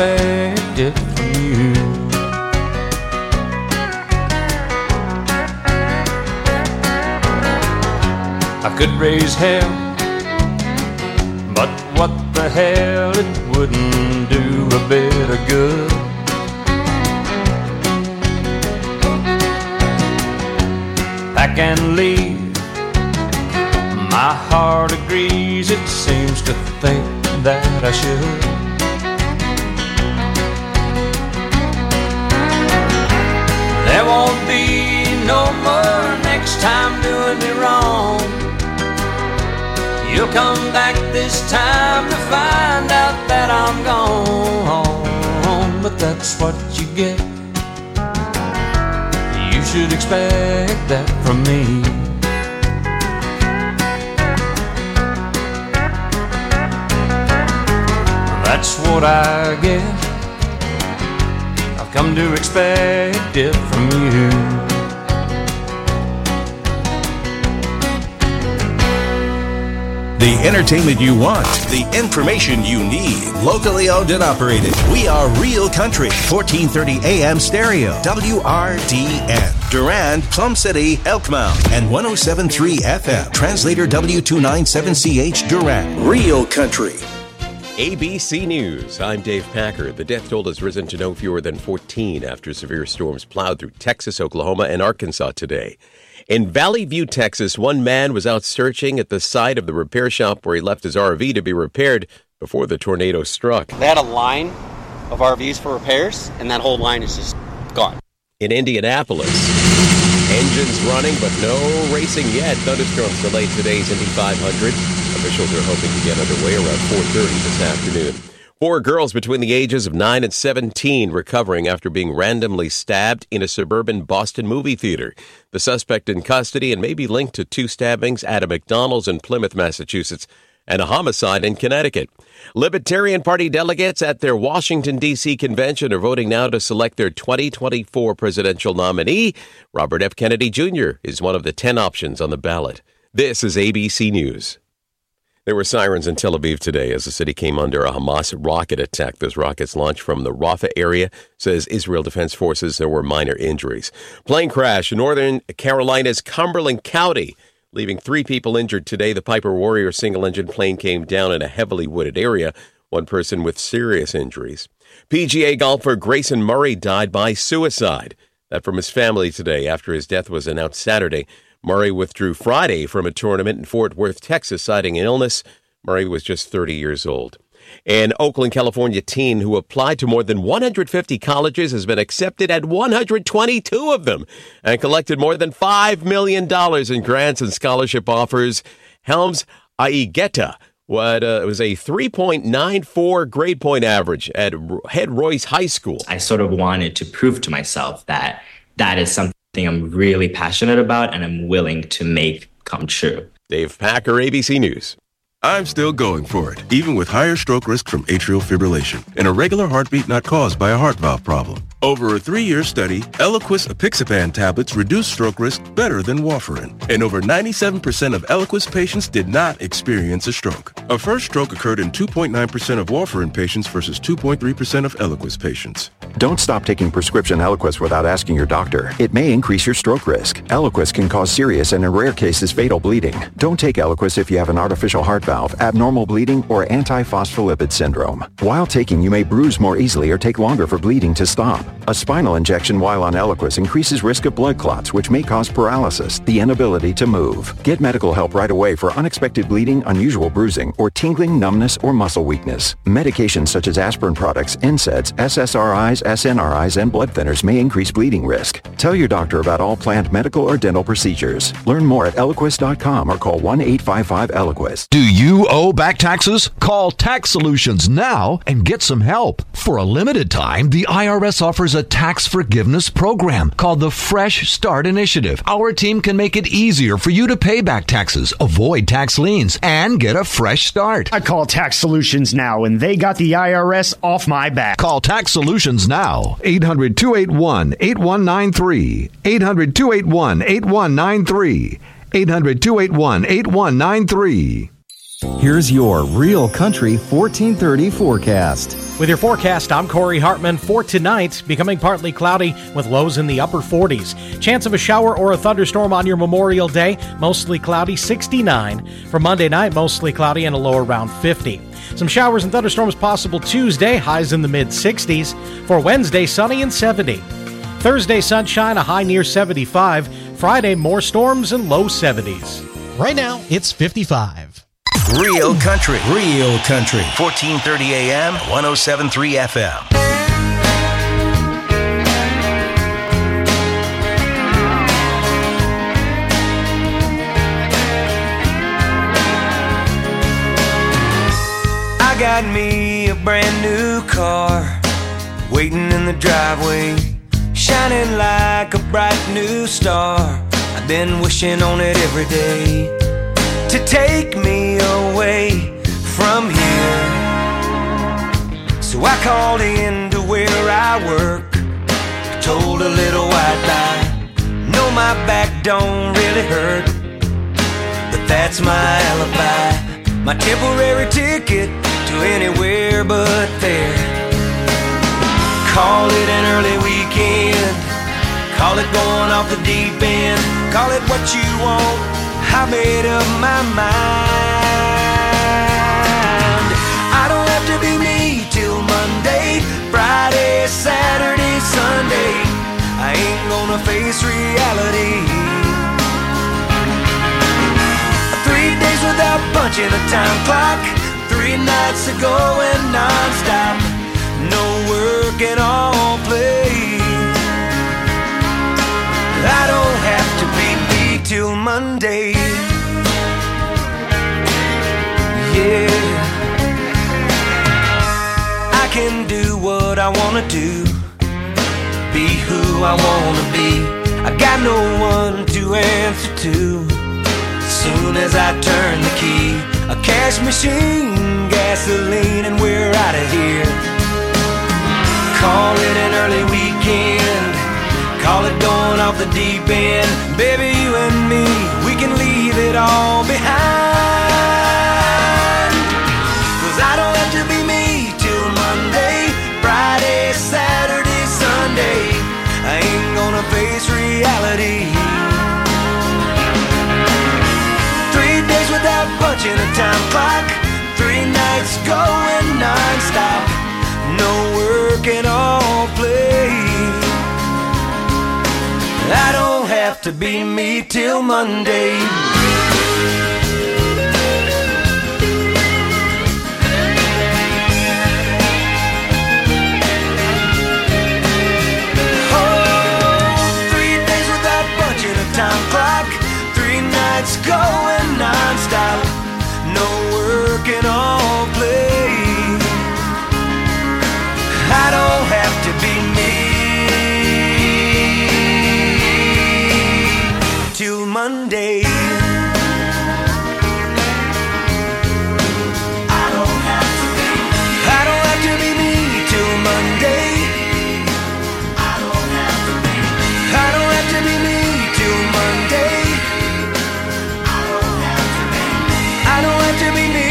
expect it from you. I could raise hell, but what the hell, it wouldn't do a bit of good. Pack and leave, my heart agrees, it seems to think that I should. There won't be no more next time doing me wrong. You'll come back this time to find out that I'm gone. But that's what you get. You should expect that from me. That's what I get. I've come to expect it from you. The entertainment you want, the information you need. Locally owned and operated. We are Real Country, 1430 AM stereo, WRDN. Durand, Plum City, Elkmount, and 107.3 FM. Translator W297CH, Durand. Real Country. ABC News. I'm Dave Packer. The death toll has risen to no fewer than 14 after severe storms plowed through Texas, Oklahoma, and Arkansas today. In Valley View, Texas, one man was out searching at the site of the repair shop where he left his RV to be repaired before the tornado struck. They had a line of RVs for repairs, and that whole line is just gone. In Indianapolis, engines running, but no racing yet. Thunderstorms delayed today's Indy 500. Officials are hoping to get underway around 4:30 this afternoon. 4 girls between the ages of 9 and 17 recovering after being randomly stabbed in a suburban Boston movie theater. The suspect in custody and may be linked to 2 stabbings at a McDonald's in Plymouth, Massachusetts, and a homicide in Connecticut. Libertarian Party delegates at their Washington, D.C. convention are voting now to select their 2024 presidential nominee. Robert F. Kennedy Jr. is one of the 10 options on the ballot. This is ABC News. There were sirens in Tel Aviv today as the city came under a Hamas rocket attack. Those rockets launched from the Rafah area, says Israel Defense Forces. There were minor injuries. Plane crash in Northern Carolina's Cumberland County, leaving 3 people injured today. The Piper Warrior single-engine plane came down in a heavily wooded area. 1 person with serious injuries. PGA golfer Grayson Murray died by suicide. That from his family today after his death was announced Saturday. Murray withdrew Friday from a tournament in Fort Worth, Texas, citing an illness. Murray was just 30 years old. An Oakland, California teen who applied to more than 150 colleges has been accepted at 122 of them and collected more than $5 million in grants and scholarship offers. Helms Aigeta was a 3.94 grade point average at Head Royce High School. I sort of wanted to prove to myself that that is something I'm really passionate about and I'm willing to make come true. Dave Packer, ABC News. I'm still going for it, even with higher stroke risk from atrial fibrillation, an irregular heartbeat not caused by a heart valve problem. Over a 3-year study, Eliquis apixaban tablets reduce stroke risk better than warfarin, and over 97% of Eliquis patients did not experience a stroke. A first stroke occurred in 2.9% of warfarin patients versus 2.3% of Eliquis patients. Don't stop taking prescription Eliquis without asking your doctor. It may increase your stroke risk. Eliquis can cause serious and in rare cases fatal bleeding. Don't take Eliquis if you have an artificial heart valve, abnormal bleeding, or antiphospholipid syndrome. While taking, you may bruise more easily or take longer for bleeding to stop. A spinal injection while on Eliquis increases risk of blood clots, which may cause paralysis, the inability to move. Get medical help right away for unexpected bleeding, unusual bruising, or tingling, numbness, or muscle weakness. Medications such as aspirin products, NSAIDs, SSRIs, SNRIs, and blood thinners may increase bleeding risk. Tell your doctor about all planned medical or dental procedures. Learn more at Eliquis.com or call 1-855-ELIQUIS. Do you owe back taxes? Call Tax Solutions now and get some help. For a limited time, the IRS offers a tax forgiveness program called the Fresh Start Initiative. Our team can make it easier for you to pay back taxes, avoid tax liens, and get a fresh start. I call Tax Solutions now, and they got the IRS off my back. Call Tax Solutions now. 800-281-8193. 800-281-8193. 800-281-8193. Here's your Real Country 1430 forecast. With your forecast, I'm Corey Hartman. For tonight, becoming partly cloudy with lows in the upper 40s. Chance of a shower or a thunderstorm on your Memorial Day, mostly cloudy, 69. For Monday night, mostly cloudy and a low around 50. Some showers and thunderstorms possible Tuesday, highs in the mid-60s. For Wednesday, sunny and 70. Thursday, sunshine, a high near 75. Friday, more storms and low 70s. Right now, it's 55. Real Country. 1430 AM, 107.3 FM. I got me a brand new car waiting in the driveway, shining like a bright new star. I've been wishing on it every day to take me away from here. So I called in to where I work, told a little white lie. No, my back don't really hurt, but that's my alibi, my temporary ticket to anywhere but there. Call it an early weekend, call it going off the deep end, call it what you want, I made up my mind. I don't have to be me till Monday, Friday, Saturday, Sunday. I ain't gonna face reality. 3 days without punching a time clock, 3 nights of going non-stop, no work and all play. I don't have to be me till Monday. Yeah, I can do what I wanna do, be who I wanna be. I got no one to answer to. Soon as I turn the key, a cash machine, gasoline, and we're out of here. Call it an early weekend, call it going off the deep end. Baby, you and me, we can leave it all behind. 'Cause I don't have to be me till Monday, Friday, Saturday, Sunday. I ain't gonna face reality. 3 days without punching a time clock, 3 nights going non-stop, no work and all play. I don't have to be me till Monday. Going non-stop, no work and all play. I don't have to be me till Monday. I don't have to be me till Monday. I don't have to be me till Monday. To be me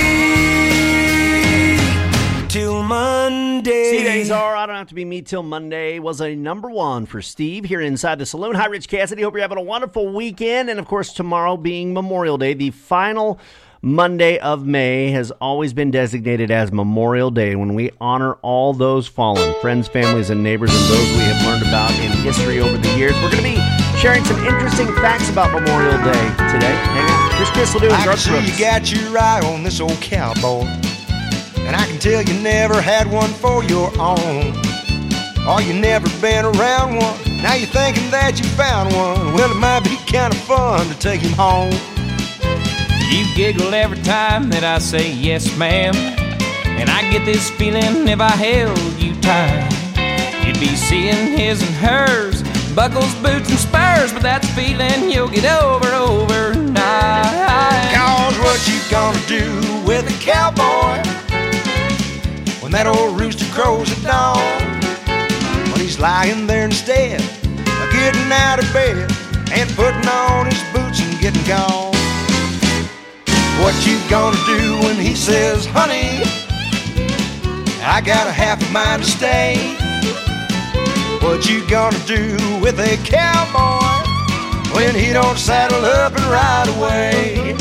till Monday. CDs are I Don't Have to Be Me Till Monday was a #1 for Steve here inside the saloon. Hi, Rich Cassidy. Hope you're having a wonderful weekend. And, of course, tomorrow being Memorial Day, the final Monday of May has always been designated as Memorial Day, when we honor all those fallen, friends, families, and neighbors, and those we have learned about in history over the years. We're going to be sharing some interesting facts about Memorial Day today. Hang on. Chris will do I can see you got your eye on this old cowboy, and I can tell you never had one for your own. Or you never been around one, now you're thinking that you found one. Well, it might be kind of fun to take him home. You giggle every time that I say yes, ma'am, and I get this feeling if I held you tight, you'd be seeing his and hers, buckles, boots, and spurs, but that's a feeling you'll get over overnight. Cause what you gonna do with a cowboy when that old rooster crows at dawn? When he's lying there instead of getting out of bed and putting on his boots and getting gone. What you gonna do when he says, honey, I got a half a mind to stay? What you gonna do with a cowboy when he don't saddle up and ride away?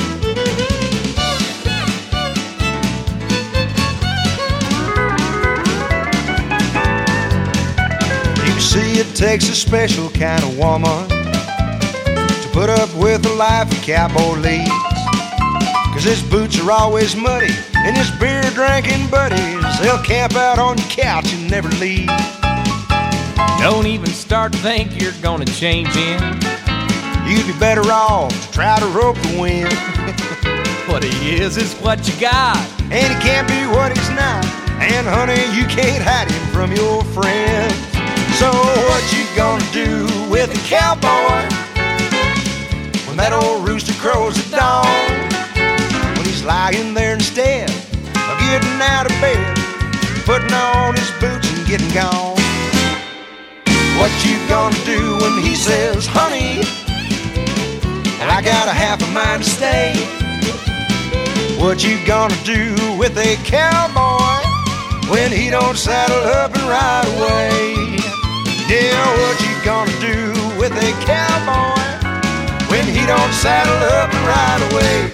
You see, it takes a special kind of woman to put up with a life a cowboy leads. 'Cause his boots are always muddy, and his beer-drinking buddies, they'll camp out on your couch and never leave. Don't even start to think you're gonna change him. You'd be better off to try to rope the wind. What he is what you got, and he can't be what he's not. And honey, you can't hide him from your friends. So what you gonna do with a cowboy when that old rooster crows at dawn? When he's lying there instead of getting out of bed, putting on his boots and getting gone. What you gonna do when he says, honey, I got a half a mind to stay? What you gonna do with a cowboy when he don't saddle up and ride away? Yeah, what you gonna do with a cowboy when he don't saddle up and ride away?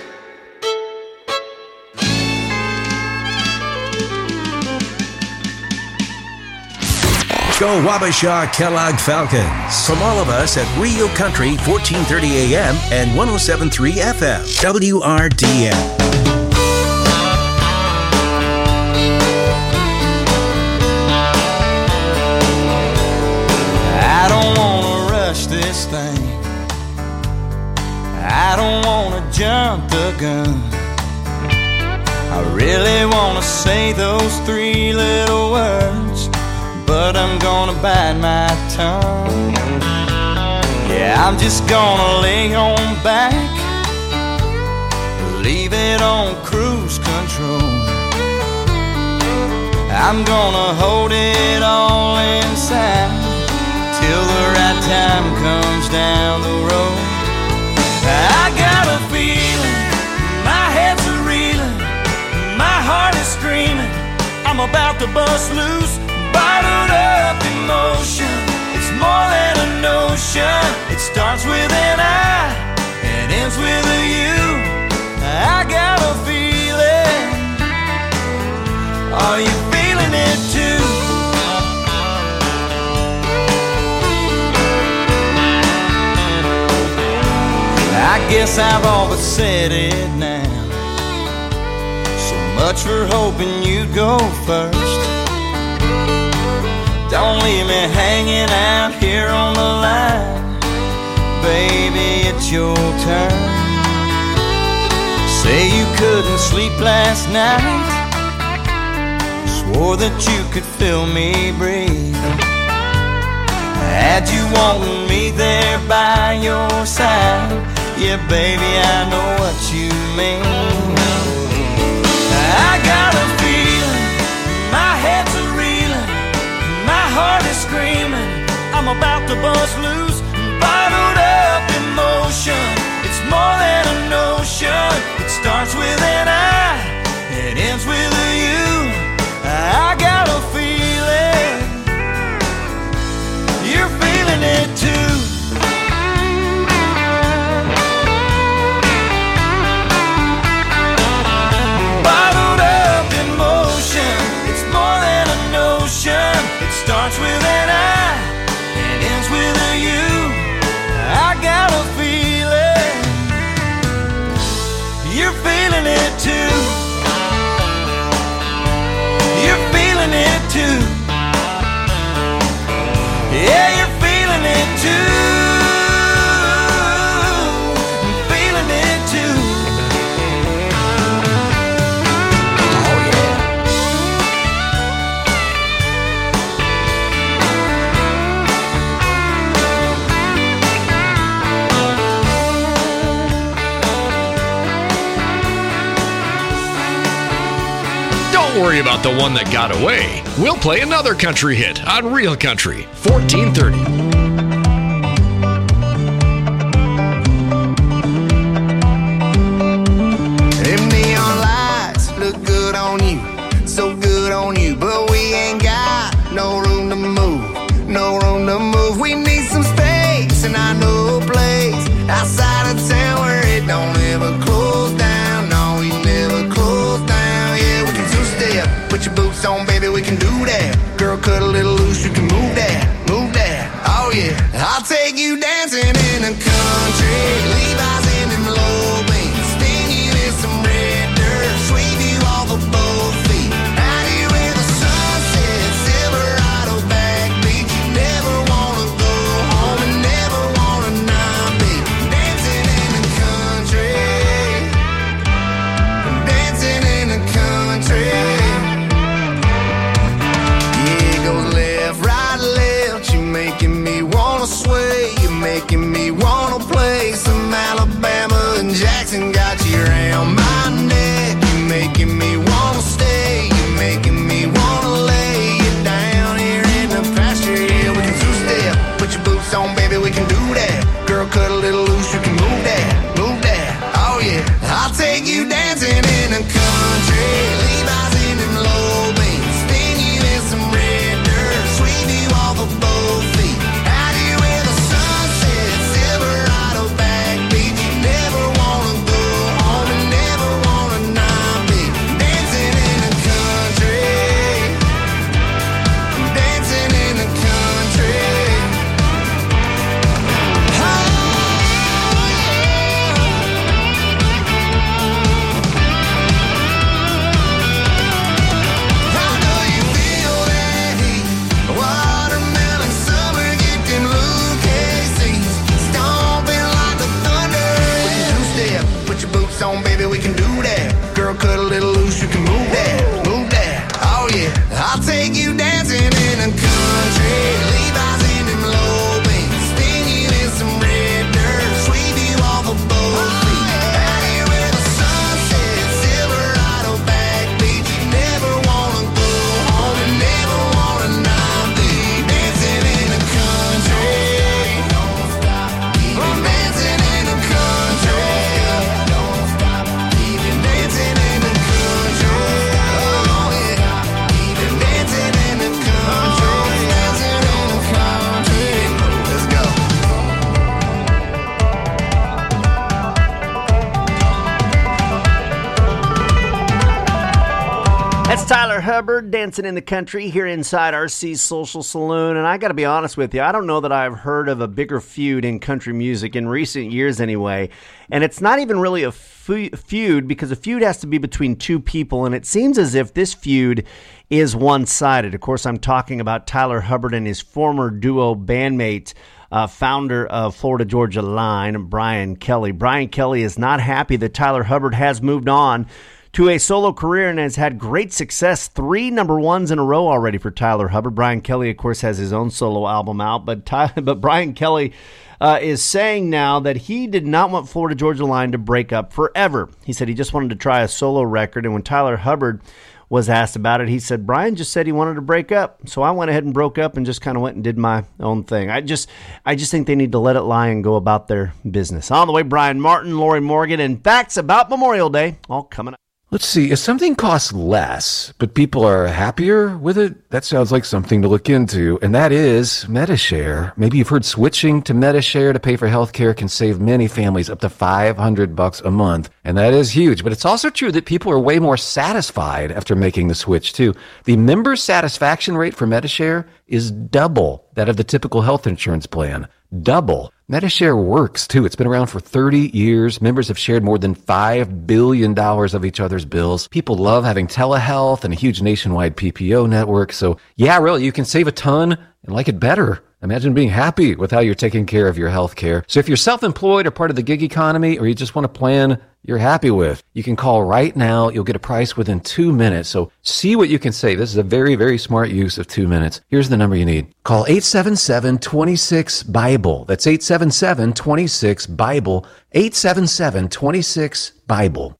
Go Wabasha Kellogg Falcons. From all of us at Real Country, 1430 AM and 107.3 FM, WRDN. I don't wanna rush this thing. I don't wanna jump the gun. I really wanna say those three little words, but I'm gonna bite my tongue. Yeah, I'm just gonna lay on back, leave it on cruise control. I'm gonna hold it all inside till the right time comes down the road. I got a feeling, my head's a reeling, my heart is screaming, I'm about to bust loose. Bottled up emotion, it's more than a notion. It starts with an I and ends with a you. I got a feeling, are you feeling it too? I guess I've all but said it now. So much for hoping you'd go first. Don't leave me hanging out here on the line. Baby, it's your turn. Say you couldn't sleep last night, swore that you could feel me breathe. Had you wanting me there by your side, yeah, baby, I know what you mean. I got a feeling, my head's a reeling, my heart is screaming, I'm about to bust loose. Bottled up emotion, it's more than a notion. It starts with an I, it ends with a you. I got a feeling, you're feeling it too. Bottled up emotion, it's more than a notion. It starts with an I, it ends with a you. I got a feeling, you're feeling it too. You're feeling it too. Yeah, you're feeling it too. I'm feeling it too. Oh yeah. Don't worry about the one that got away. We'll play another country hit on Real Country, 1430. Hey, Girl, cut a little loose, you can move that, oh yeah. I'll take you dancing in the country, Levi's in them low beams, sting you in some red dirt, sweep you off of both feet, out here where the sunset, Silverado back beach. You never wanna go home and never wanna not be dancing in the country, dancing in the country. Yeah, it goes left, right, left. You making me wanna sway. You making me wanna play some Alabama and Jackson. Got you around my neck. You making me wanna stay. You making me wanna lay you down here in the pasture. Yeah, we can two-step. Put your boots on, baby, we can do that. Girl, cut a little loose, you can move that, oh yeah. I'll take you dancing in the country, Levi's in them low beams, sting you in some red dirt, sweep you off of both feet, out here where the sunset, Silverado back beach. You never wanna go home and never wanna not be dancing in the country, dancing in the country. Watermelon summer, get them Lucchese's, stomping like the thunder. We can two-step, put your boots on, baby, we can do that. Girl, cut a little loose, you can move that, oh yeah. I'll take you dancing in the country, Levi's in them low beams, sting you in some red dirt, sweep you off of both feet, out here where the sunset, Silverado back beach. You never wanna go home and never wanna not be dancing in the country. Don't stop, I'm dancing in the country. Don't stop, even dancing in the country. Oh yeah, even dancing in the country, dancing in the country. Let's go. That's Tyler Hubbard, Dancing in the Country, here inside RC's Social Saloon. And I got to be honest with you, I don't know that I've heard of a bigger feud in country music in recent years anyway. And it's not even really a feud, because a feud has to be between two people. And it seems as if this feud is one-sided. Of course, I'm talking about Tyler Hubbard and his former duo bandmate, founder of Florida Georgia Line, Brian Kelly. Brian Kelly is not happy that Tyler Hubbard has moved on to a solo career and has had great success. 3 number ones in a row already for Tyler Hubbard. Brian Kelly, of course, has his own solo album out, but Brian Kelly is saying now that he did not want Florida Georgia Line to break up forever. He said he just wanted to try a solo record, and when Tyler Hubbard was asked about it, he said, Brian just said he wanted to break up, so I went ahead and broke up and just kind of went and did my own thing. I just think they need to let it lie and go about their business. On the way, Brian Martin, Lori Morgan, and facts about Memorial Day, all coming up. Let's see, if something costs less, but people are happier with it, that sounds like something to look into, and that is Medi-Share. Maybe you've heard switching to Medi-Share to pay for healthcare can save many families up to $500 a month, and that is huge. But it's also true that people are way more satisfied after making the switch, too. The member satisfaction rate for Medi-Share is double that of the typical health insurance plan. Double. Medi-Share works, too. It's been around for 30 years. Members have shared more than $5 billion of each other's bills. People love having telehealth and a huge nationwide PPO network. So, yeah, really, you can save a ton and like it better. Imagine being happy with how you're taking care of your health care. So if you're self-employed or part of the gig economy, or you just want a plan you're happy with, you can call right now. You'll get a price within 2 minutes. So see what you can save. This is a very, very smart use of 2 minutes. Here's the number you need. Call 877-26-BIBLE. That's 877-26-BIBLE. 877-26-BIBLE.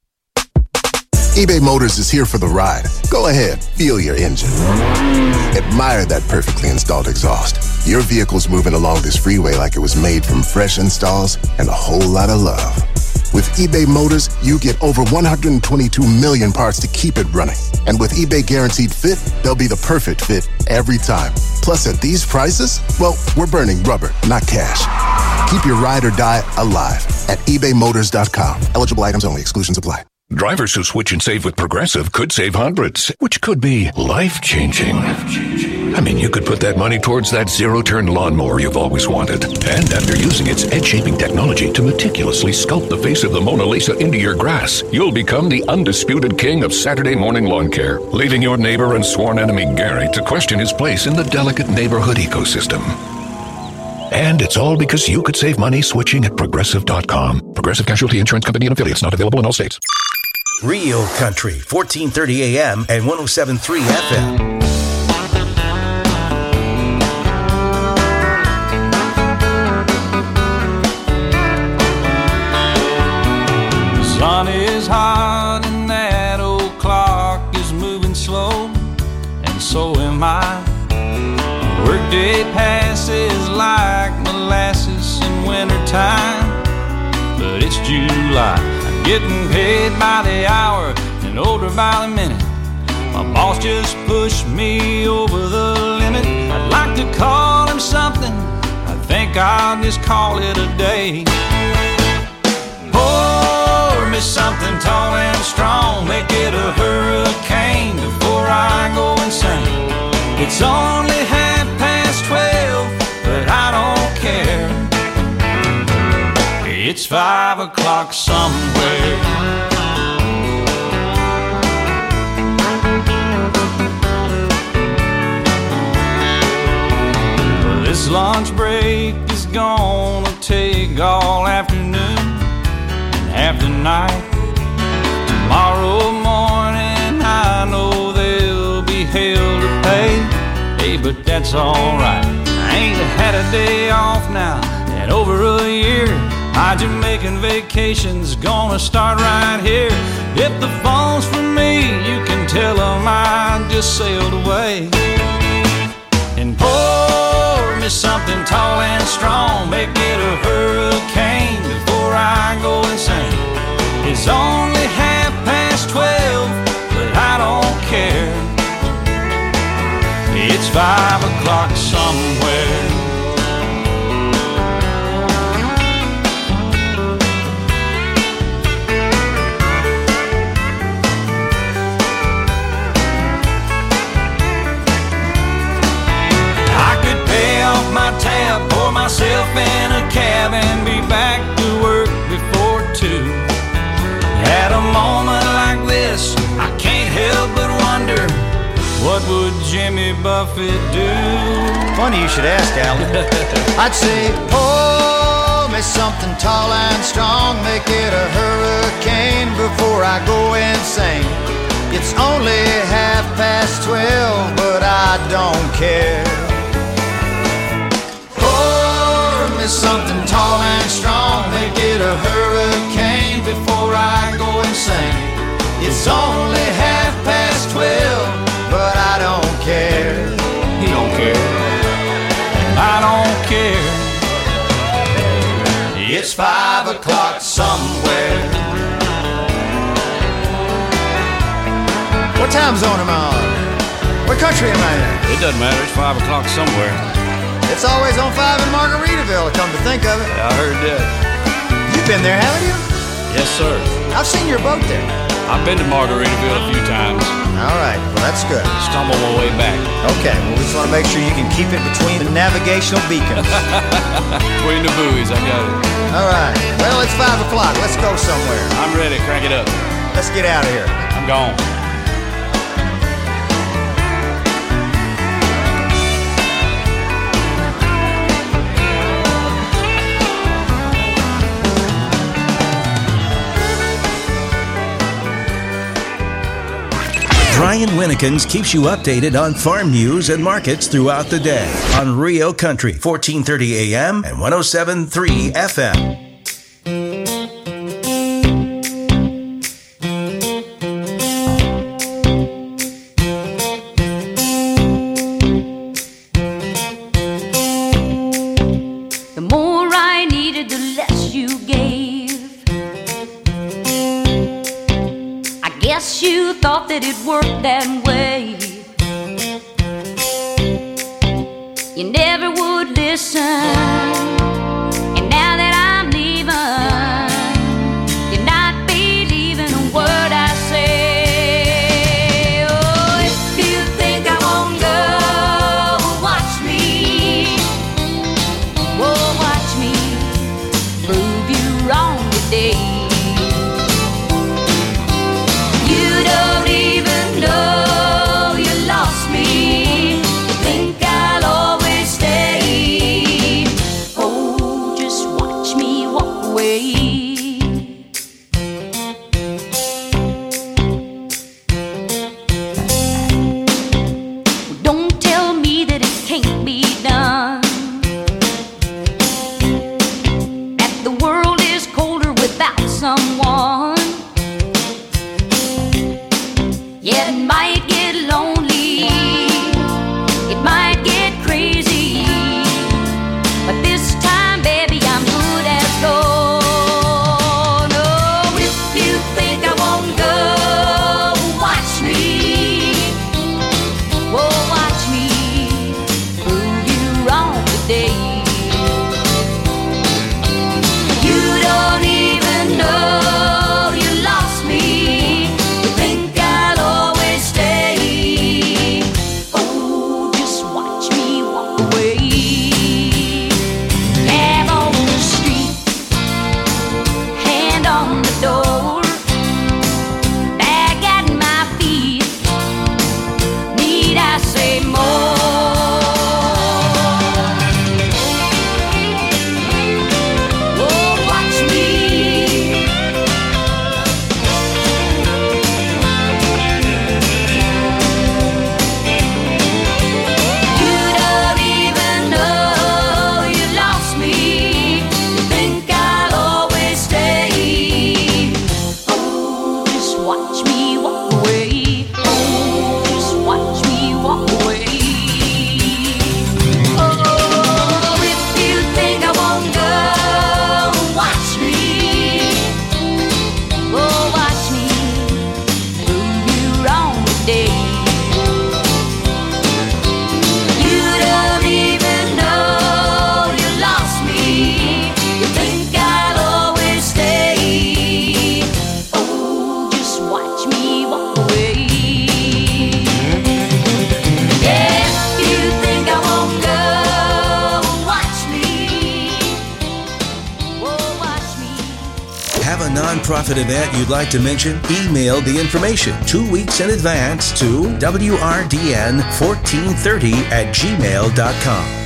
eBay Motors is here for the ride. Go ahead, feel your engine. Admire that perfectly installed exhaust. Your vehicle's moving along this freeway like it was made from fresh installs and a whole lot of love. With eBay Motors, you get over 122 million parts to keep it running. And with eBay Guaranteed Fit, they'll be the perfect fit every time. Plus, at these prices, well, we're burning rubber, not cash. Keep your ride or die alive at ebaymotors.com. Eligible items only. Exclusions apply. Drivers who switch and save with Progressive could save hundreds, which could be life-changing. I mean, you could put that money towards that zero-turn lawnmower you've always wanted. And after using its edge-shaping technology to meticulously sculpt the face of the Mona Lisa into your grass, you'll become the undisputed king of Saturday morning lawn care, leaving your neighbor and sworn enemy Gary to question his place in the delicate neighborhood ecosystem. And it's all because you could save money switching at Progressive.com. Progressive Casualty Insurance Company and affiliates, not available in all states. Real Country, 1430 AM and 107.3 FM. The sun is hot and that old clock is moving slow, and so am I. Workday passes like molasses in wintertime, but it's July. I'm getting paid by the hour and older by the minute. My boss just pushed me over the limit. I'd like to call him something, I think I'll just call it a day. Pour me something tall and strong, make it a hurricane before I go insane. It's only 12, but I don't care. It's 5 o'clock somewhere. Well, this lunch break is gonna take all afternoon and half the night. Tomorrow morning I know there'll be hell to pay. Hey, but that's alright. I ain't had a day off now in over a year. My Jamaican vacation's gonna start right here. If the phone's for me, you can tell them I just sailed away. And pour me something tall and strong, make it a hurricane before I go insane. It's only 12:30, but I don't care. It's 5 o'clock somewhere. I could pay off my tab, pour myself in a cab, and be back to work before 2. At a moment like this, I can't help but wonder, what would Jimmy Buffett do? Funny you should ask, Alan. I'd say, pour me something tall and strong, make it a hurricane before I go insane. It's only 12:30, but I don't care. Pour me something tall and strong, make it a hurricane before I go insane. It's only 12:30, but I don't care. He don't care. I don't care. It's 5 o'clock somewhere. What time zone am I on? What country am I in? It doesn't matter. It's 5 o'clock somewhere. It's always on 5 in Margaritaville, come to think of it. Yeah, I heard that. You've been there, haven't you? Yes, sir. I've seen your boat there. I've been to Margaritaville a few times. All right, well, that's good. Stumbled my way back. Okay, well, we just want to make sure you can keep it between the navigational beacons. Between the buoys, I got it. All right, well, it's 5 o'clock. Let's go somewhere. I'm ready. Crank it up. Let's get out of here. I'm gone. Brian Winnekins keeps you updated on farm news and markets throughout the day on Rio Country, 1430 AM and 107.3 FM. The more I needed, the less you gave. I guess you thought that it worked that way. You never would listen. And now that I'm leaving, you're not believing a word. walk away. Cab on the street, hand on the door, bag at my feet. Need I say more? Nonprofit event you'd like to mention? Email the information 2 weeks in advance to wrdn1430@gmail.com.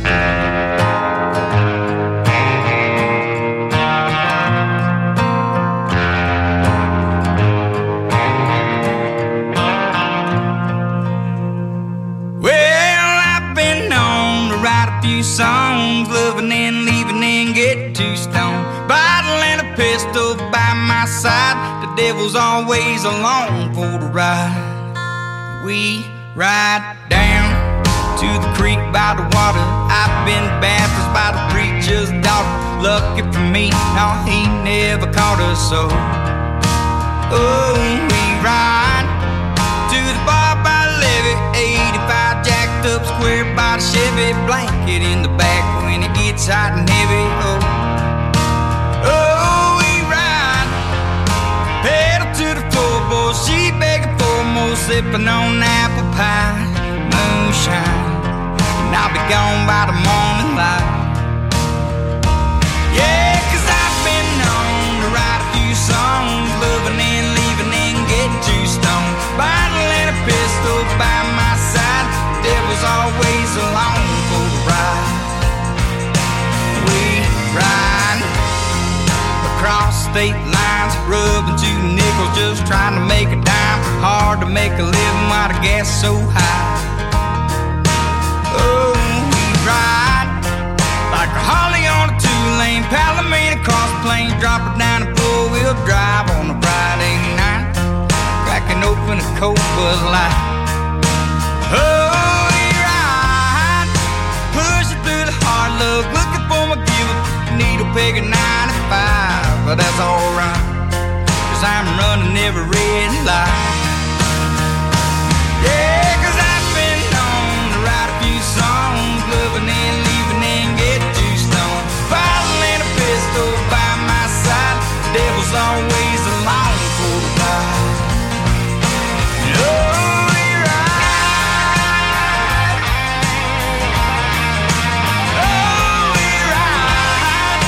Well, I've been known to write a few songs, loving and leaving and get too stoned. Bottle and a pistol by my side, the devil's always along for the ride. We ride down to the creek by the water. I've been baptized by the preacher's daughter. Lucky for me, no, he never caught us so. Oh, we ride to the bar by the levee, 85 jacked up square by the Chevy, blanket in the back when it gets hot and heavy. Oh, we ride, pedal to the floorboard, she begging for more, sipping on apple pie, moonshine, and I'll be gone by the morning light. Yeah, 'cause I've been known to write a few songs, loving and leaving and get too stoned. Bottle and a pistol by my side, devil's always along for the ride. We ride across state lines, rubbing 2 nickels, just trying to make a dime. Hard to make a living while the gas is so high. Oh, we ride like a Harley on a 2-lane, Palomino cross plains, drop it down a 4-wheel drive on a Friday night, cracking open a cold Bud Light. Oh, we ride, pushing through the hard luck, looking for my giver, needle peg at 95, but that's alright, 'cause I'm running every red light. Yeah, 'cause I've been known to write a few songs, loving and leaving and get too stoned. Bottle and a pistol by my side, devil's always along for the ride. Oh, we ride. Oh, we ride.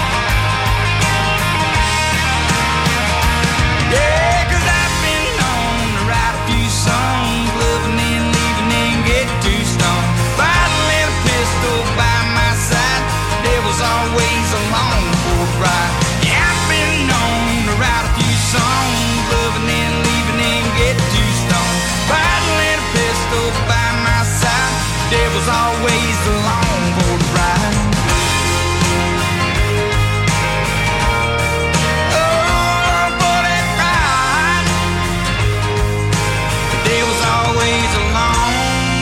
Yeah, 'cause I've been known to write a few songs, loving and leaving and get too stoned. Bottle and a pistol by my side, devil's always along for the ride. Yeah, I've been known to write a few songs, loving and leaving and get too stoned. Bottle and a pistol by my side, devil's always along for the ride. Oh, for that ride, the devil's always along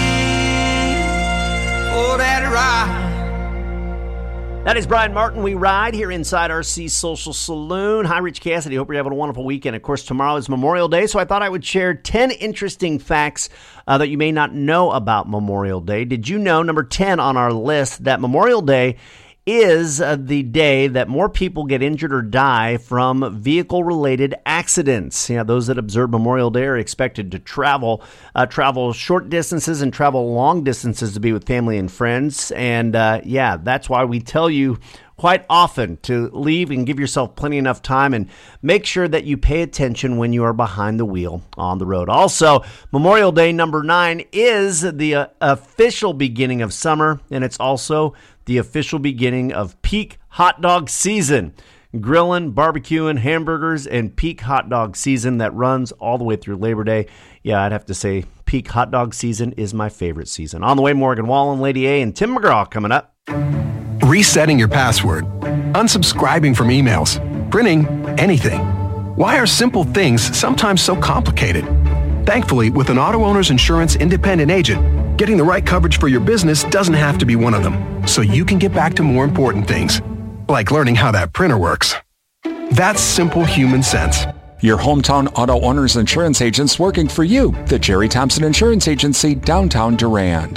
for that ride. That is Brian Martin. We ride here inside RC Social Saloon. Hi, Rich Cassidy. Hope you're having a wonderful weekend. Of course, tomorrow is Memorial Day, so I thought I would share 10 interesting facts that you may not know about Memorial Day. Did you know, number 10 on our list, that Memorial Day is the day that more people get injured or die from vehicle-related accidents. Those that observe Memorial Day are expected to travel short distances and travel long distances to be with family and friends. And that's why we tell you quite often to leave and give yourself plenty enough time and make sure that you pay attention when you are behind the wheel on the road. Also, Memorial Day number 9 is the official beginning of summer, and it's also the official beginning of peak hot dog season. Grilling, barbecuing, hamburgers, and peak hot dog season that runs all the way through Labor Day. Yeah, I'd have to say peak hot dog season is my favorite season. On the way, Morgan Wallen, Lady A, and Tim McGraw coming up. Resetting your password, unsubscribing from emails, printing anything. Why are simple things sometimes so complicated? Thankfully, with an Auto Owners Insurance independent agent, getting the right coverage for your business doesn't have to be one of them, so you can get back to more important things, like learning how that printer works. That's simple human sense. Your hometown Auto Owners Insurance agents working for you. The Jerry Thompson Insurance Agency, downtown Durand.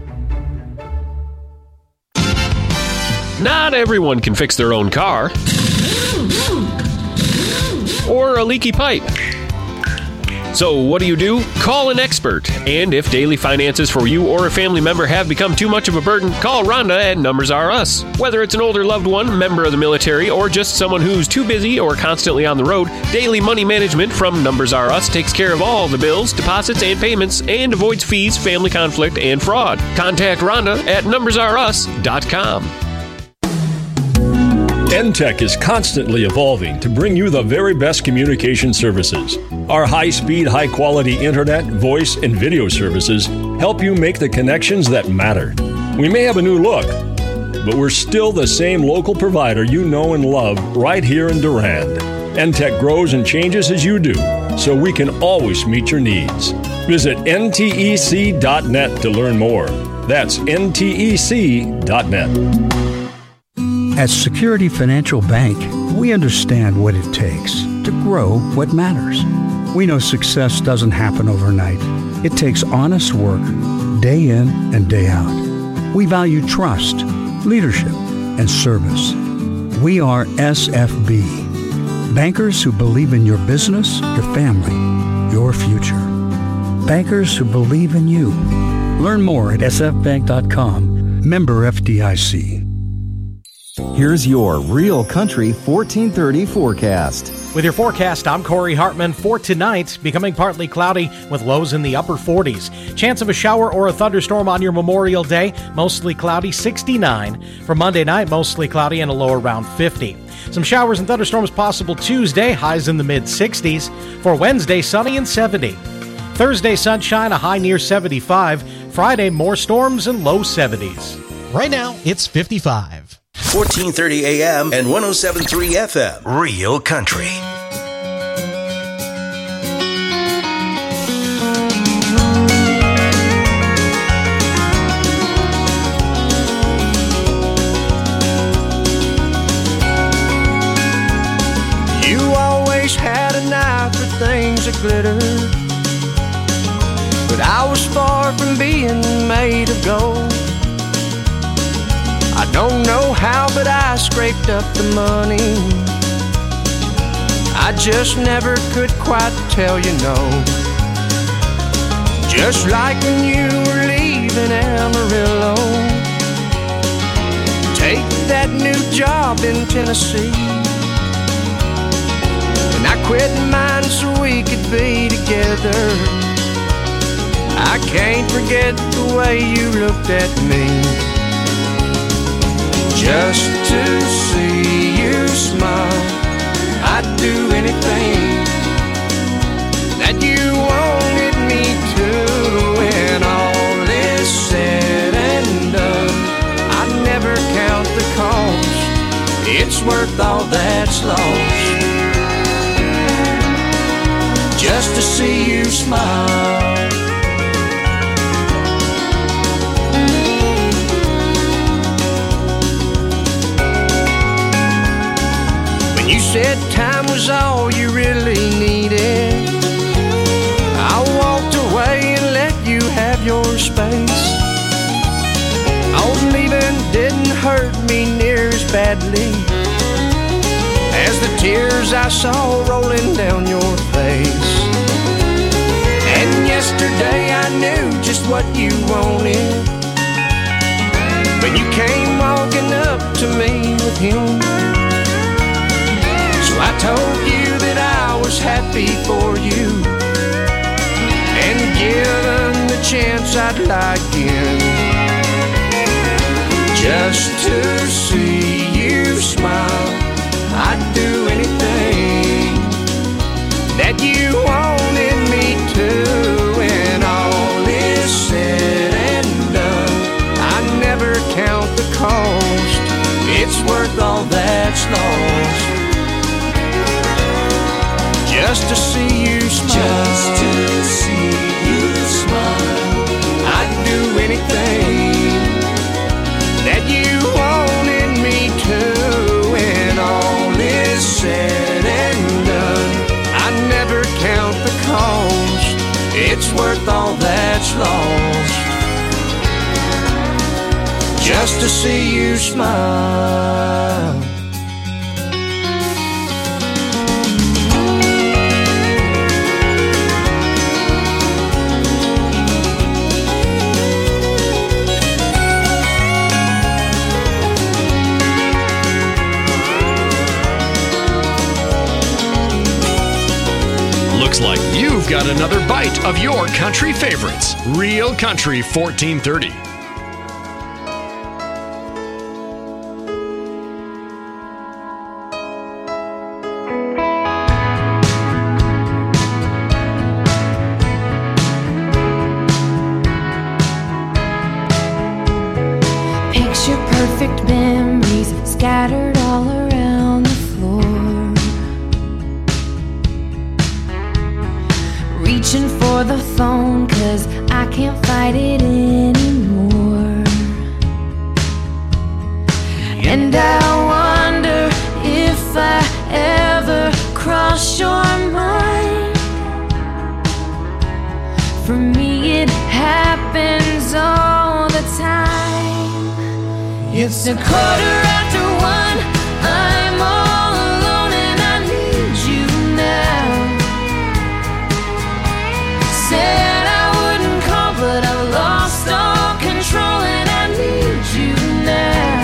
Not everyone can fix their own car or a leaky pipe. So what do? Call an expert. And if daily finances for you or a family member have become too much of a burden, call Rhonda at Numbers R Us. Whether it's an older loved one, member of the military, or just someone who's too busy or constantly on the road, Daily Money Management from Numbers R Us takes care of all the bills, deposits, and payments and avoids fees, family conflict, and fraud. Contact Rhonda at numbersrus.com. NTech is constantly evolving to bring you the very best communication services. Our high-speed, high-quality internet, voice, and video services help you make the connections that matter. We may have a new look, but we're still the same local provider you know and love right here in Durand. NTech grows and changes as you do, so we can always meet your needs. Visit ntec.net to learn more. That's ntec.net. At Security Financial Bank, we understand what it takes to grow what matters. We know success doesn't happen overnight. It takes honest work, day in and day out. We value trust, leadership, and service. We are SFB, bankers who believe in your business, your family, your future. Bankers who believe in you. Learn more at sfbank.com, member FDIC. Here's your Real Country 1430 forecast. With your forecast, I'm Corey Hartman. For tonight, becoming partly cloudy with lows in the upper 40s. Chance of a shower or a thunderstorm on your Memorial Day, mostly cloudy, 69. For Monday night, mostly cloudy and a low around 50. Some showers and thunderstorms possible Tuesday, highs in the mid-60s. For Wednesday, sunny and 70. Thursday, sunshine, a high near 75. Friday, more storms and low 70s. Right now, it's 55. 1430 AM and 107.3 FM. Real Country. You always had an eye for things that glitter, but I was far from being made of gold. I don't know how, but I scraped up the money. I just never could quite tell you no. Just like when you were leaving Amarillo, take that new job in Tennessee, and I quit mine so we could be together. I can't forget the way you looked at me. Just to see you smile, I'd do anything that you wanted me to. When all is said and done, I'd never count the cost. It's worth all that's lost, just to see you smile. You said time was all you really needed. I walked away and let you have your space. I was leaving didn't hurt hurt me near as badly as the tears I saw rolling down your face. And yesterday I knew just what you wanted when you came walking up to me with him. So I told you that I was happy for you, and given the chance I'd lie again, just to see you smile. I'd do anything that you wanted me to. When all is said and done, I never count the cost. It's worth all that's lost, just to see you smile. Just to see you smile. I'd do anything that you wanted me to. When all is said and done, I never count the cost. It's worth all that's lost, just to see you smile. Looks like you've got another bite of your country favorites. Real Country 1430. Picture perfect memories scattered all around the floor. Reaching for the phone 'cause I can't fight it anymore. And I wonder if I ever cross your mind. For me it happens all the time. It's a 1:15. I'm all alone and I need you now. Said I wouldn't call, but I lost all control and I need you now.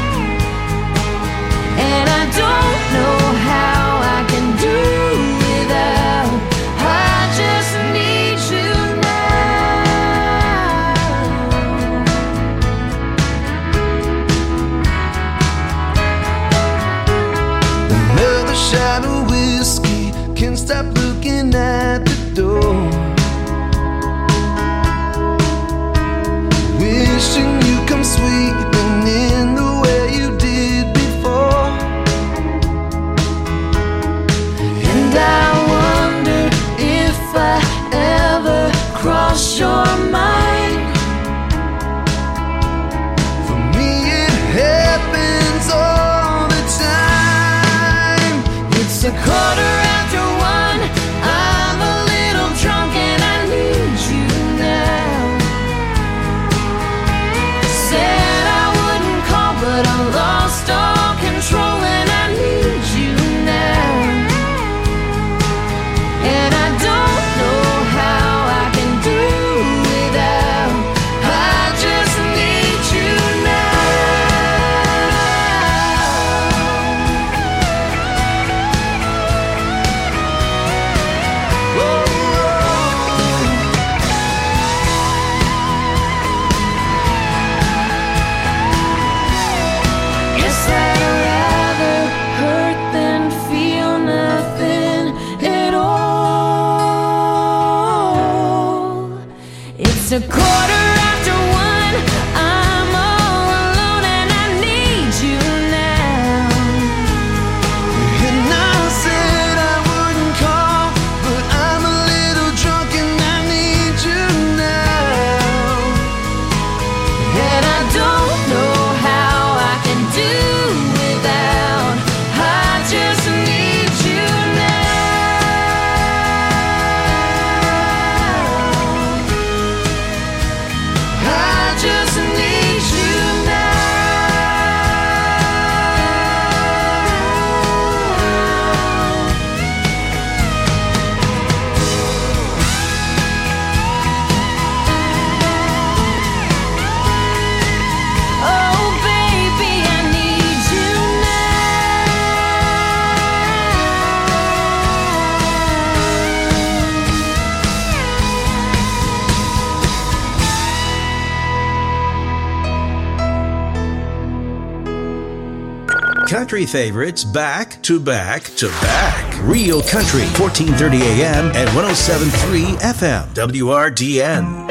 And I don't know how I can do without. I just need you Another shot of whiskey, can't stop looking at the door. Wishing you come sweeping in the way you did before. And I wonder if I ever cross your mind. For me it happens all the time. It's a 1:15. I'm a little drunk and I need you now. Said I wouldn't call, but I lost all control and I need you now. And I don't know how I can do without. I just need you now. Guess I'd rather hurt than feel nothing at all. It's a 1:15. I'm all alone and I need you now. And I said I wouldn't call, but I'm a little drunk and I need you now. And I don't know how I can do without. I just need you now. Country favorites back to back to back. Real Country, 1430 AM and 107.3 FM. WRDN.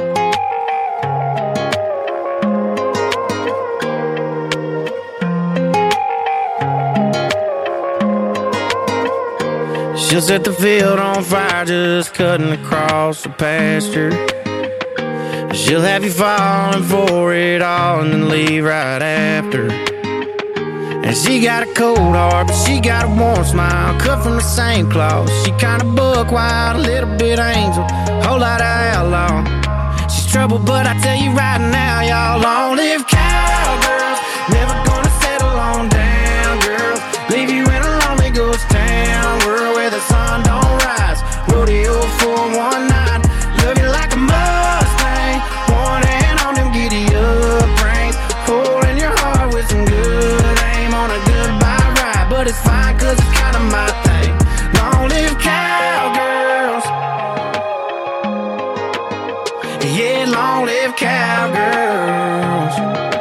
She'll set the field on fire just cutting across the pasture. She'll have you falling for it all and then leave right after. And she got a cold heart, but she got a warm smile, cut from the same cloth. She kinda buck wild, a little bit angel, whole lot of outlaw. She's trouble, but I tell you right now, y'all, long live cowgirls. Never gonna settle on down, girls. Leave you in a lonely ghost town, world where the sun don't rise. Rodeo for one night, love you like a Mustang. One hand on them giddy up reins, hole in your heart with some good aim on a goodbye ride. But it's fine, cause it's kinda my thing. Long live cowgirls. Yeah, long live cowgirls.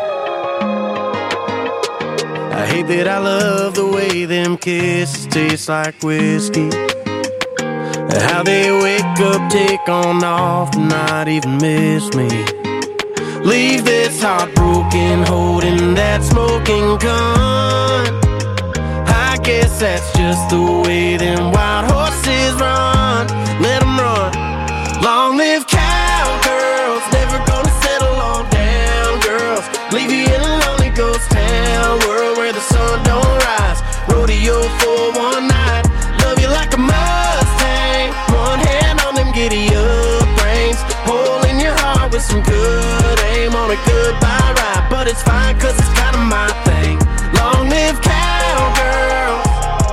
I hate that I love the way them kisses taste like whiskey. How they wake up, take on off, and not even miss me. Leave this heart broken, holding that smoking gun. I guess that's just the way them wild horses run. Let them run. Long live cowgirls, never gonna settle on down, girls. Leave you in a lonely ghost town, world where the sun don't rise. Rodeo for one night, love you like a Mustang. One hand on them giddy up reins, hole in your heart with some good aim on a goodbye ride. But it's fine, cause it's kinda my thing. Long live cowgirls.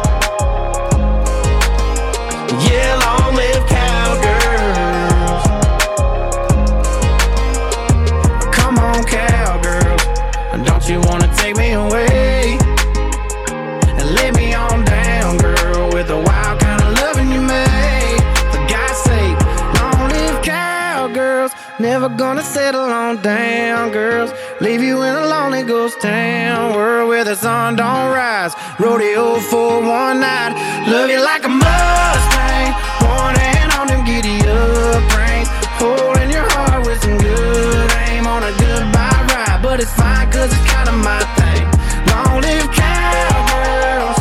Yeah, long live cowgirls. Come on, cowgirls, don't you wanna take me away and lay me on down, girl, with the wild kind of loving you made. For God's sake, long live cowgirls. Never gonna settle on down, girls. Leave you in a lonely ghost town, world where the sun don't rise. Rodeo for one night, love you like a Mustang. One hand on them giddy up reins, hole in your heart with some good aim on a goodbye ride. But it's fine, cause it's kinda my thing. Long live cowgirls.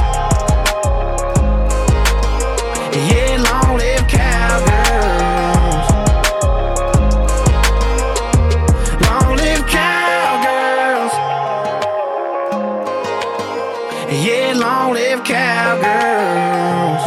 Yeah, long live cowgirls. Long live cowgirls. Yeah, long live cowgirls.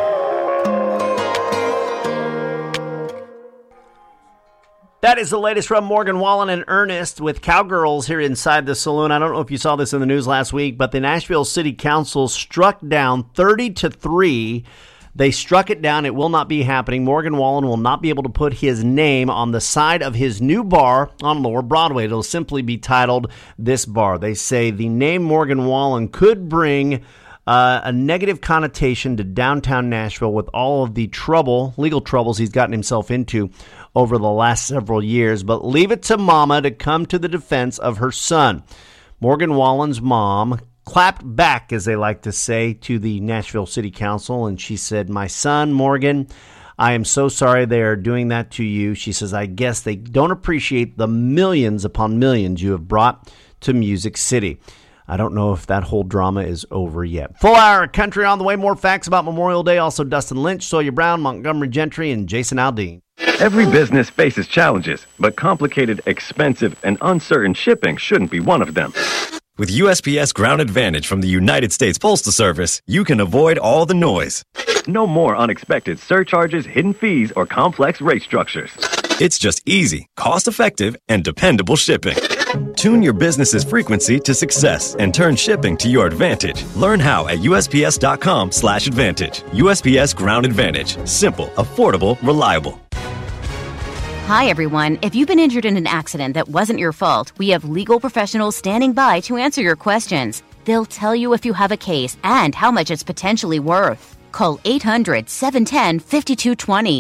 That is the latest from Morgan Wallen and Ernest with Cowgirls here inside the saloon. I don't know if you saw this in the news last week, but the Nashville City Council struck down 30-3. They struck it down. It will not be happening. Morgan Wallen will not be able to put his name on the side of his new bar on Lower Broadway. It'll simply be titled This Bar. They say the name Morgan Wallen could bring a negative connotation to downtown Nashville with all of the legal troubles he's gotten himself into over the last several years, but leave it to Mama to come to the defense of her son. Morgan Wallen's mom clapped back, as they like to say, to the Nashville City Council, and she said, "My son, Morgan, I am so sorry they are doing that to you." She says, "I guess they don't appreciate the millions upon millions you have brought to Music City." I don't know if that whole drama is over yet. Full hour of country on the way. More facts about Memorial Day. Also Dustin Lynch, Sawyer Brown, Montgomery Gentry, and Jason Aldean. Every business faces challenges, but complicated, expensive, and uncertain shipping shouldn't be one of them. With USPS Ground Advantage from the United States Postal Service, you can avoid all the noise. No more unexpected surcharges, hidden fees, or complex rate structures. It's just easy, cost-effective, and dependable shipping. Tune your business's frequency to success and turn shipping to your advantage. Learn how at USPS.com/advantage. USPS Ground Advantage. Simple, affordable, reliable. Hi, everyone. If you've been injured in an accident that wasn't your fault, we have legal professionals standing by to answer your questions. They'll tell you if you have a case and how much it's potentially worth. Call 800-710-5220.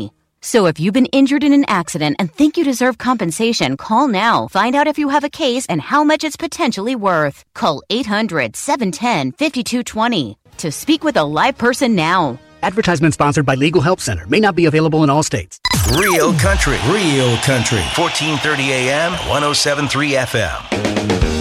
So if you've been injured in an accident and think you deserve compensation, call now. Find out if you have a case and how much it's potentially worth. Call 800-710-5220 to speak with a live person now. Advertisement sponsored by Legal Help Center. May not be available in all states. Real country. 1430 AM, 107.3 FM.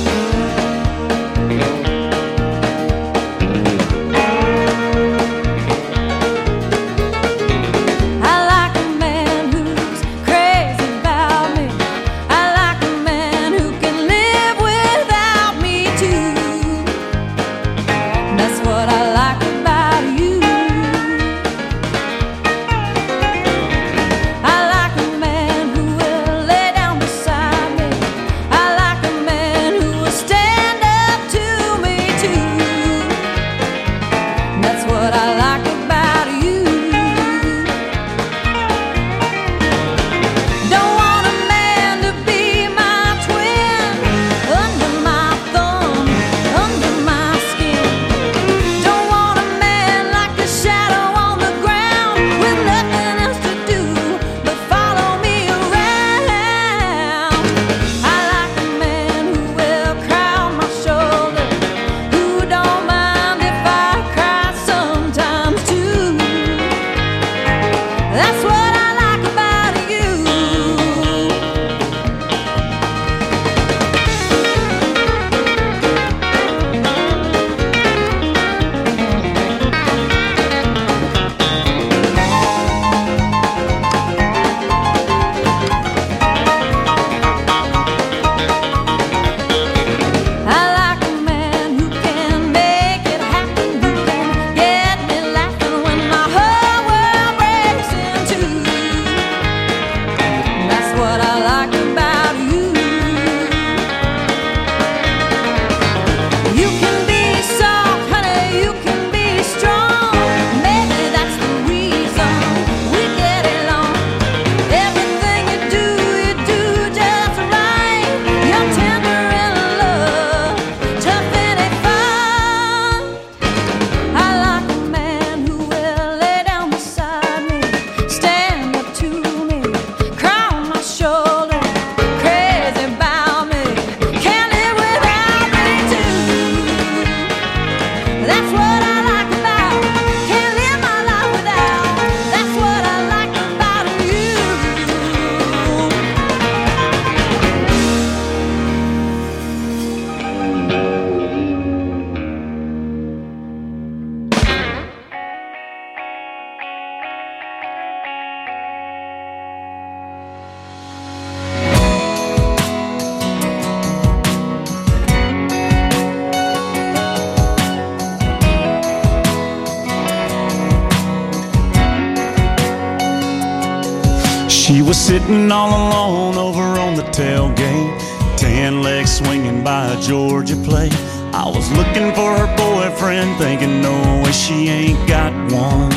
She was sitting all alone over on the tailgate, tan legs swinging by a Georgia plate. I was looking for her boyfriend, thinking no way she ain't got one.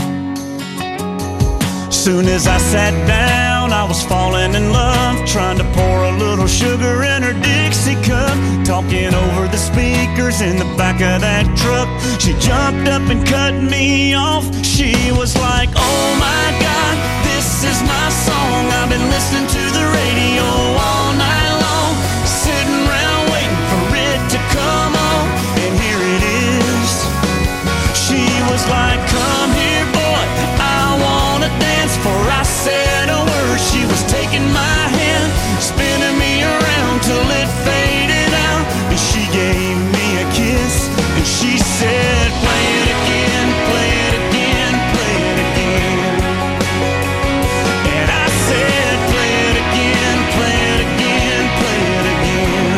Soon as I sat down, I was falling in love, trying to pour a little sugar in her Dixie cup, talking over the speakers in the back of that truck. She jumped up and cut me off. She was like, oh my God, this is my song. I've been listening to the radio all night long, sitting around waiting for it to come on, and here it is. She was like, come here boy, I wanna dance. Before I said a word, she was taking my hand, spinning me around till it faded out, and she gave me a kiss, and she said, play it again, play it again, play it again. And I said, play it again, play it again, play it again.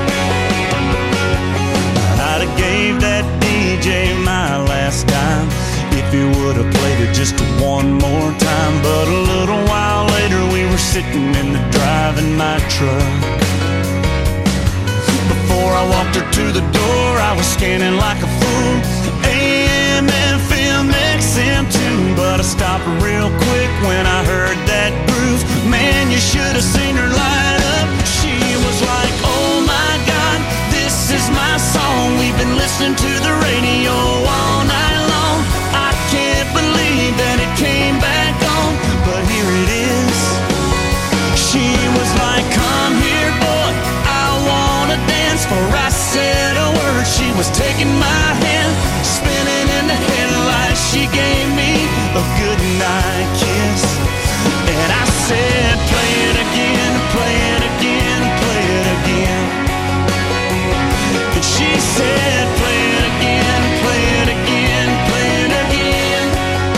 I'd have gave that DJ my last dime if he would have played it just one more time. But a little while later we were sitting in the driving my truck. Before I walked her to the door, I was scanning like a fool, AM, FM, XM too. But I stopped real quick when I heard that groove. Man, you should have seen her light up. She was like, oh my God, this is my song. We've been listening to the radio all night long. I can't believe that it came back on, but here it is. was taking my hand, spinning in the headlights. She gave me a goodnight kiss, and I said, play it again, play it again, play it again. And she said, play it again, play it again, play it again.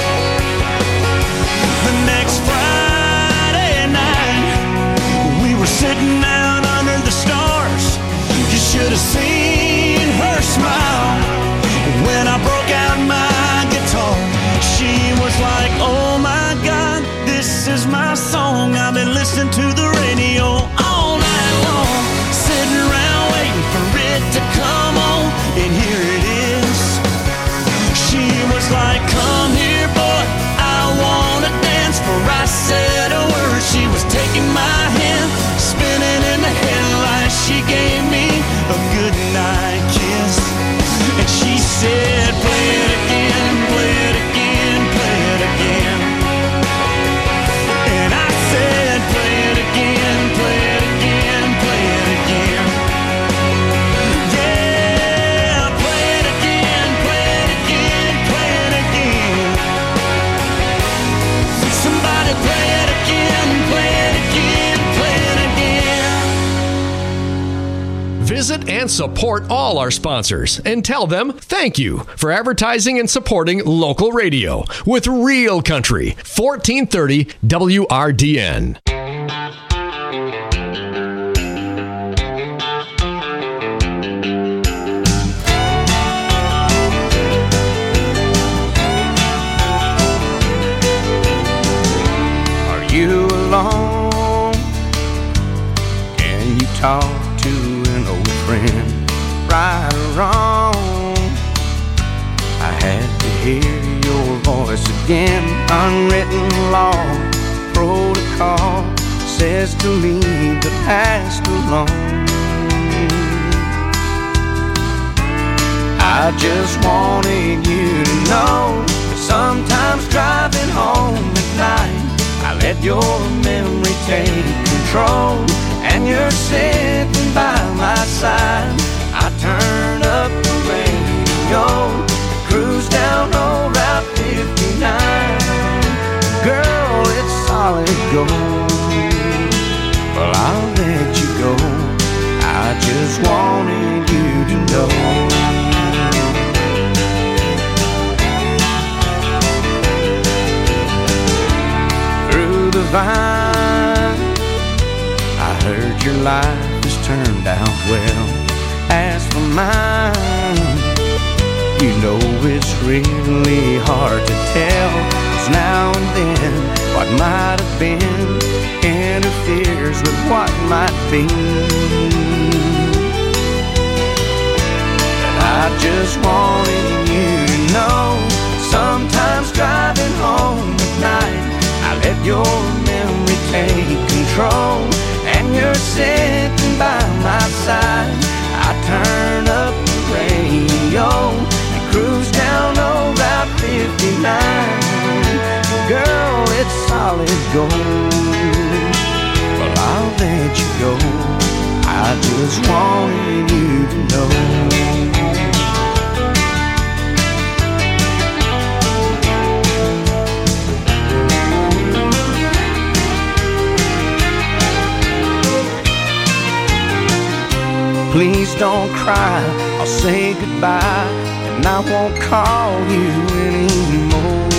The next Friday night, we were sitting out under the stars. You should have seen her smile when I broke out my guitar. She was like, oh my God, this is my song. I've been listening to the radio all night long, sitting around waiting for it to come on, and here it is. She was like, come here boy, I wanna dance. For I said a word, she was taking my hand, spinning in the headlights. She gave me a goodnight kiss, and she said, play it again, play it again, play it again. And I said, play it again, play it again, play it again. Yeah, play it again, play it again, play it again. Somebody play it again, play it again, play it again. Visit and support all our sponsors and tell them thank you for advertising and supporting local radio with Real Country, 1430 WRDN. Are you alone? Can you talk to an old friend? Right or wrong, I had to hear your voice again. Unwritten law, protocol says to leave the past alone. I just wanted you to know, sometimes driving home at night, I let your memory take control, and you're sitting by my side. I turn up the radio, cruise down old Route 59. Girl, it's solid gold. Well, I'll let you go, I just wanted you to know. Through the vine, I heard your life has turned out well. As for mine, you know it's really hard to tell, 'cause now and then what might have been interferes with what might be. And I just wanted you to know, sometimes driving home at night, I let your memory take control, and you're sitting by my side. I turn up the radio and cruise down old Route 59. Girl, it's solid gold. Well, I'll let you go, I just wanted you to know. Please don't cry, I'll say goodbye, and I won't call you anymore.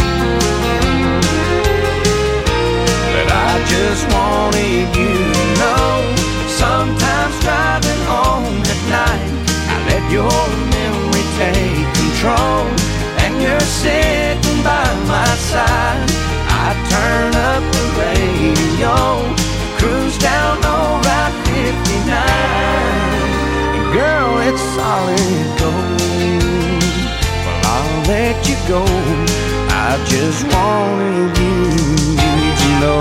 But I just wanted you to know, sometimes driving home at night, I let your memory take control, and you're sitting by my side. I turn up the radio, cruise down old Route 59. Girl, it's solid gold. Well, I'll let you go, I just wanted you to know.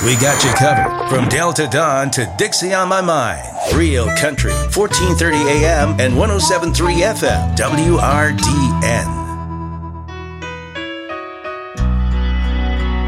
We got you covered from Delta Dawn to Dixie on My Mind. Real Country, 1430 AM and 107.3 FM, WRDN.